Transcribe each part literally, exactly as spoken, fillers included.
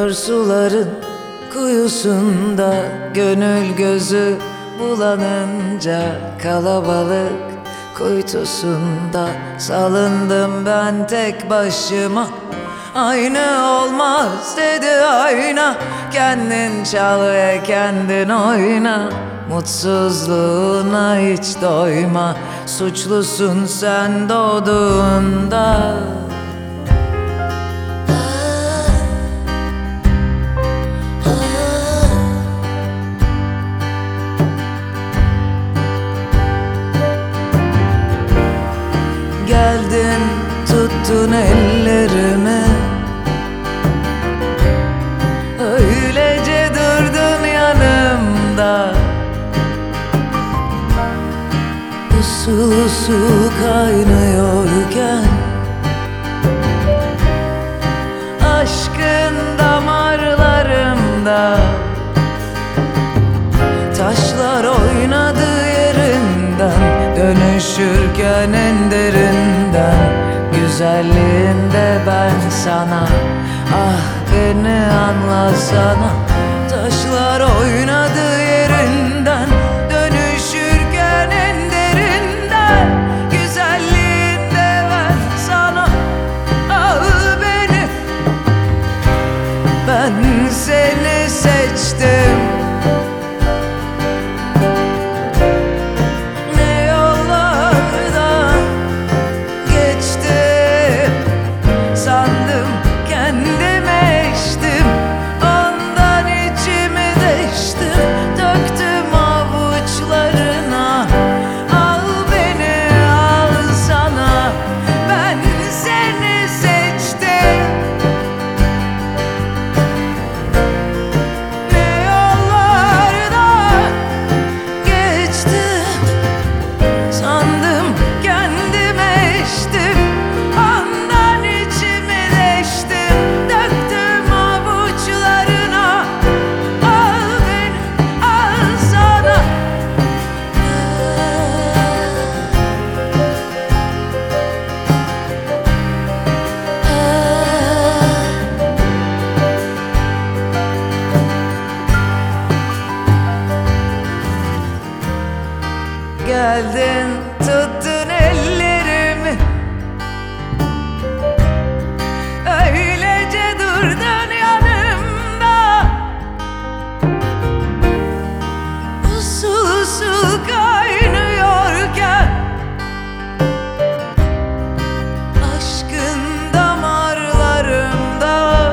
Akıyor suların kuyusunda, gönül gözü bulanınca kalabalık kuytusunda salındım ben tek başıma. Aynı olmaz dedi ayna, kendin çal ve kendin oyna. Mutsuzluğuna hiç doyma, suçlusun sen doğduğunda. Geldin tuttun ellerimi, öylece durdun yanımda. Usul usul kaynıyorken aşkın damarlarımda, taşlar oynadı yerinden, dönüşürken en derinden. Güzelliğinde ben sana, ah beni anlasana. Taşlar oynadı yerinden, dönüşürken en derinden. Güzelliğinde ben sana, ah beni. Ben seni seçtim. Geldin tuttun ellerimi, öylece durdun yanımda. Usul usul kaynıyorken aşkın damarlarımda,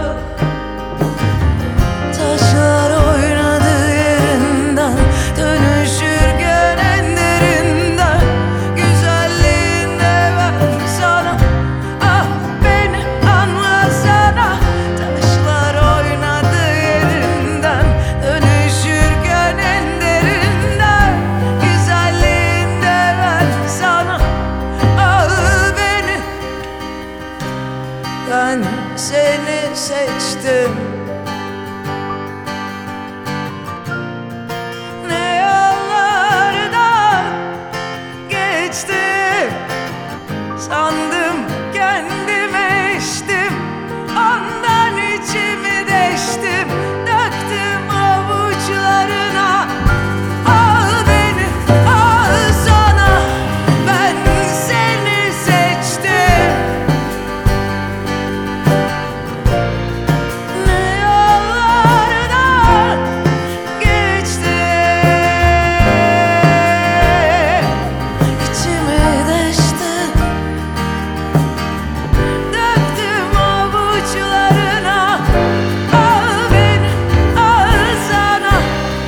taşlar oynadı yerinden, dönüşürken en derinden. Güzelliğinde ben sana, ah beni anlasana. Taşlar oynadı yerinden, dönüşürken en derinden. Güzelliğinde ben sana, ah beni. Ben seni seçtim. Ne yollardan geçtim, sandım kendime içtim. Ondan içimi deştim, döktüm avuçlarına. Al beni, al sana. Ben seni seçtim. Ne yollardan geçtim, içimi deştim, döktüm avuçlarına. Al beni, al sana.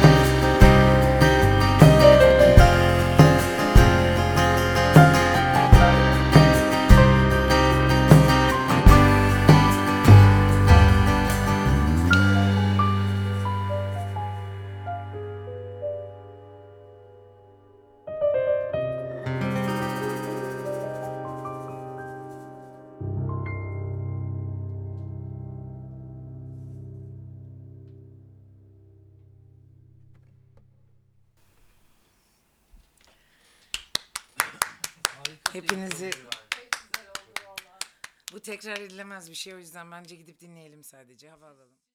Hepinizi... Bu tekrar edilemez bir şey, o yüzden bence gidip dinleyelim sadece, hava alalım.